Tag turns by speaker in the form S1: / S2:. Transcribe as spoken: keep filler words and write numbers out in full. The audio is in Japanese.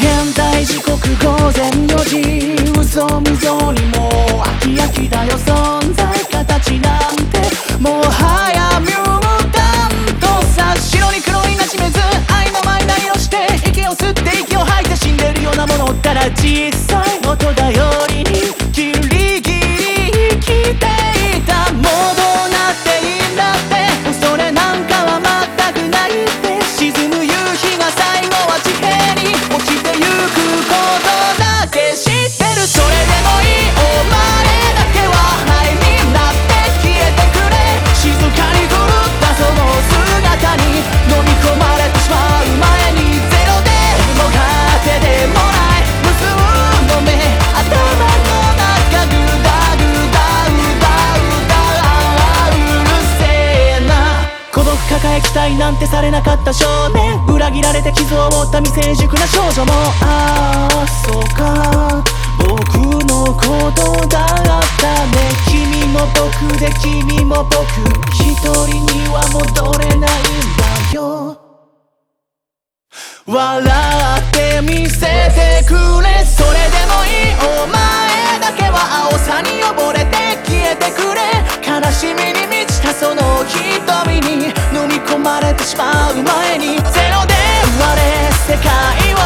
S1: 現在時刻午前よじ、嘘無造にもう飽き飽きだよ存在形なんて。もはやミュータントさ、白に黒になじめず愛のマイナ色して、息を吸って息を吐いて死んでるようなものったら実際元頼りにギリギリ生きていた。もうどうなっていいんだって、恐れなんかは全くないって。沈む夕日が最後は地平に落ちてゆくことだけ知ってる。それでもいい、お前だけは灰になって消えてくれ。静かに狂ったその姿に飲み込まれてしまう前に、ゼロでも勝てでもない無数の目、頭の中グダグダうだうだうるせえな。孤独抱え期待なんてされなかった少年、裏切られて傷を負った未成熟な少女も、ああそうか僕のことだったね。君も僕で君も僕、一人には戻れないんだよ。笑ってみせてくれ。それでもいい、お前だけは青さに溺れて消えてくれ。悲しみに満ちたその瞳に飲み込まれてしまう前に、ゼロで生まれ世界を